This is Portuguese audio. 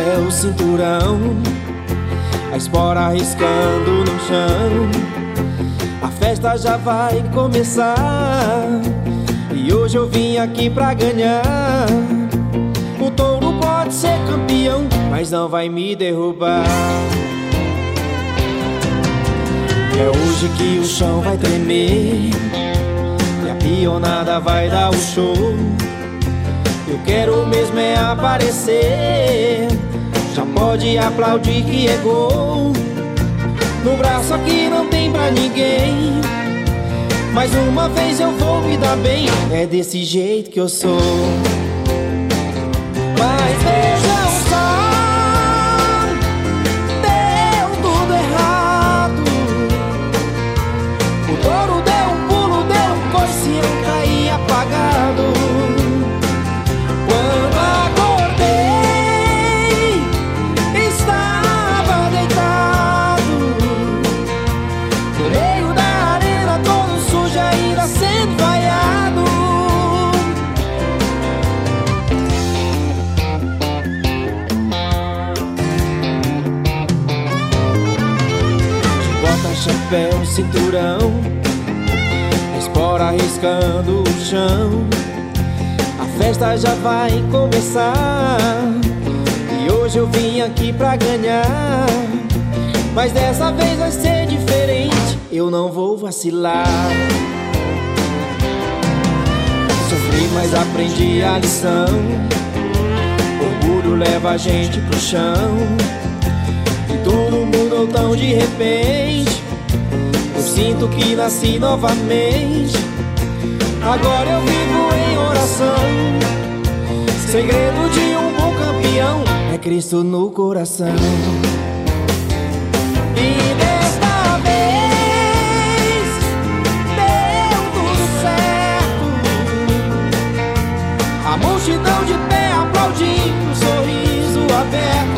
chapéu, cinturão, a espora riscando no chão. A festa já vai começar e hoje eu vim aqui pra ganhar. O touro pode ser campeão, mas não vai me derrubar. É hoje que o chão vai tremer e a pionada vai dar o show. Eu quero mesmo é aparecer, já pode aplaudir que é gol. No braço aqui não tem pra ninguém, mais uma vez eu vou me dar bem. É desse jeito que eu sou. Mas vejam só, deu tudo errado. O touro deu um pulo, deu um coice e eu caí apagado. Quando acordei, estava deitado no meio da arena, todo sujo, ainda sendo vaiado. Bota, chapéu, cinturão, a espora riscando o chão. A festa já vai começar e hoje eu vim aqui pra ganhar. Mas dessa vez vai ser diferente, eu não vou vacilar. Sofri, mas aprendi a lição. Orgulho leva a gente pro chão e tudo mudou tão de repente. Eu sinto que nasci novamente. Agora eu vivo em oração. Segredo de um bom campeão é Cristo no coração. E desta vez deu tudo certo. A multidão de pé aplaudindo, sorriso aberto.